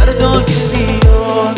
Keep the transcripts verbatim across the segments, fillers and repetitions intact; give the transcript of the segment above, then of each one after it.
فردا که بیاد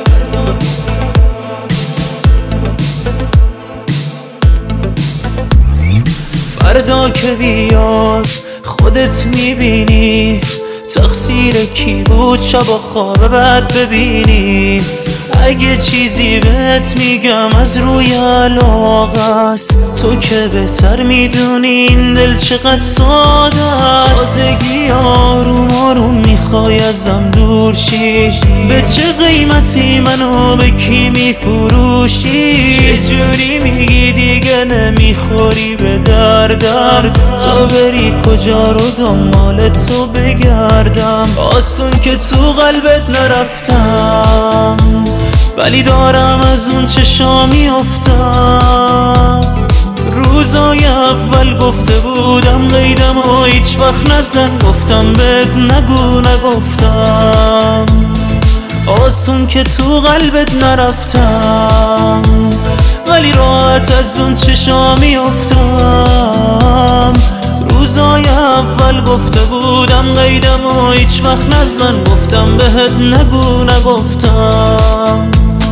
فردا که بیاد خودت میبینی تقصیر کی بود شب خواب بد ببینی. اگه چیزی بهت میگم از روی علاقه است، تو که بهتر میدونی این دل چقدر ساده است. تازگی آروم آروم میخوای ازم دور شی، به چه قیمتی منو به کی میفروشی؟ چجوری میگی دیگه نمیخوری به دردم؟ تو بری کجا رو دنبال تو بگردم؟ آسون که تو قلبت نرفتم، ولی دارم از اون چشا میافتم. روزای اول گفته بودم قیدم و هیچ وقت نزن، گفتم بهت نگو نگفتم. آسون که تو قلبت نرفتم، ولی راحت از اون چشا میافتم. روزای اول گفته بودم قیدم و هیچ وقت نزن، گفتم بهت نگو نگفتم.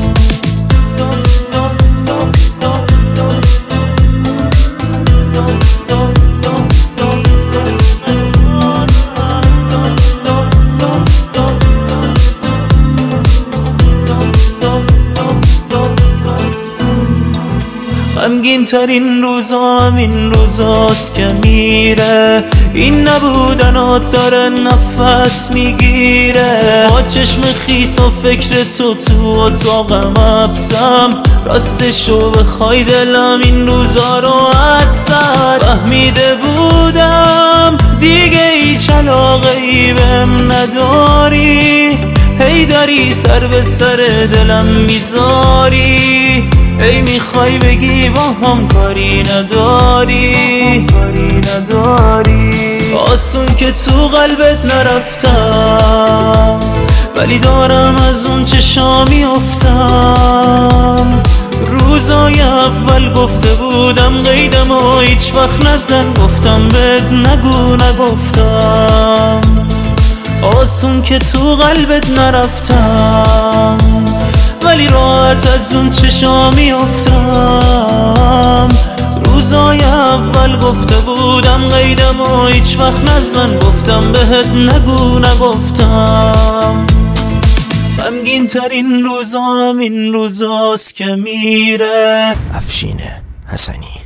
غمگین ترین روزا همین روزاست که میره، این نبودنات داره نفس میگیره. با چشم خیس و فکر تو تو اتاقم حبسم، راستشو بخوای دلم این روزا رو حد زد. فهمیده بودم دیگه هیچ علاقه ای بهم نداری، هی داری سر به سر دلم میذاری. ای میخوای بگی با هم کاری نداری، آسون که تو قلبت نرفتم، ولی دارم از اون چشا میافتم. روزای اول گفته بودم قیدم و هیچ وقت نزن، گفتم بهت نگو نگفتم. آسون که تو قلبت نرفتم، ولی راحت از اون چشا میافتم. روزای اول گفته بودم قیدم و هیچ وقت نزن، گفتم بهت نگو نگفتم. غمگین ترین روزا همین روزاست که میره. افشین حسنی.